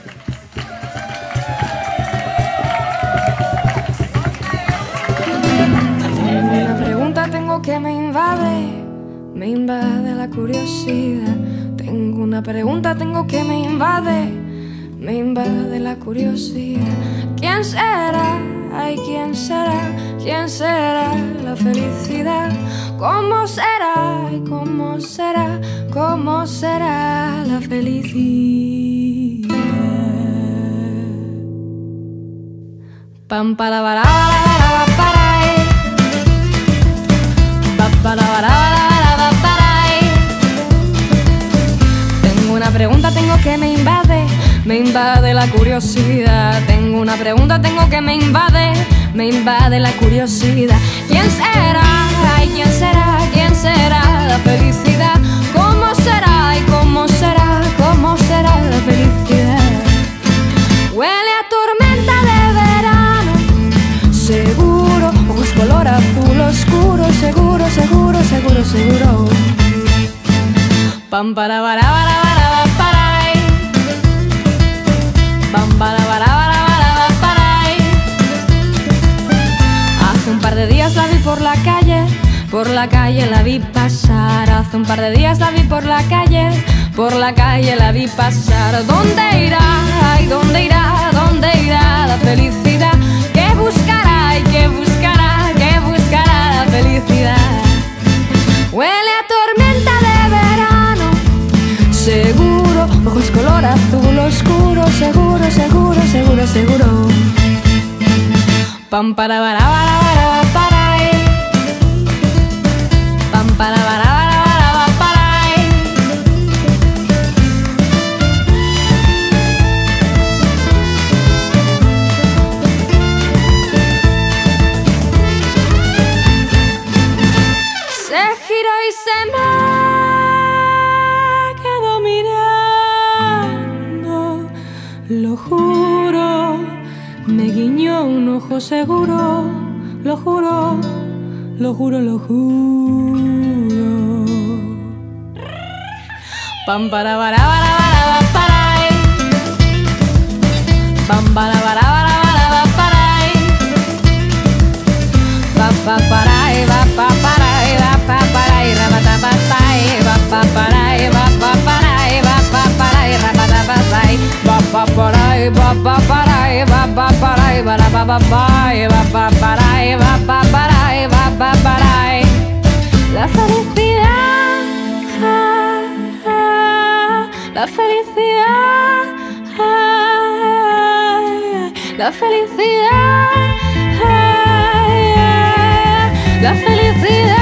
Una pregunta tengo que me invade la curiosidad. Tengo una pregunta tengo que me invade la curiosidad. ¿Quién será? Ay, ¿quién será? ¿Quién será la felicidad? ¿Cómo será? Ay, ¿cómo será? ¿Cómo será la felicidad? Pam para para para para para para. Tengo una pregunta tengo que me invade la curiosidad. Tengo una pregunta tengo que me invade la curiosidad. ¿Quién será? Ay, ¿quién será? ¿Quién será la felicidad? ¿Cómo será? ¿Y cómo será? ¿Cómo será la felicidad? Huele a tormenta de verano, seguro, ojos color azul oscuro, seguro, seguro, seguro, seguro. Pam para para para para para. Pam para para para para para. Hace un par de días la vi por la calle la vi pasar. Hace un par de días la vi por la calle la vi pasar. ¿Dónde irá? Ay, ¿dónde irá? ¿Dónde irá la felicidad? ¿Qué buscará? ¿Y qué buscará? ¿Qué buscará la felicidad? Huele a tormenta de verano, seguro, ojos color azul oscuro, seguro, seguro, seguro, seguro. Pam para para para para para. Pam para para para para para. Se giró y se me quedó mirando, lo juro, me guiñó un ojo seguro, lo juro, lo juro, lo juro. Pam para para para para para. Pam para para para para para. Pa pa para va pa para va pa para rabata pa va pa para va pa para va pa para rabata pa va pa para va pa para va pa para va pa pa va pa para va pa para va pa para. La felicidad, la felicidad, la felicidad, la felicidad.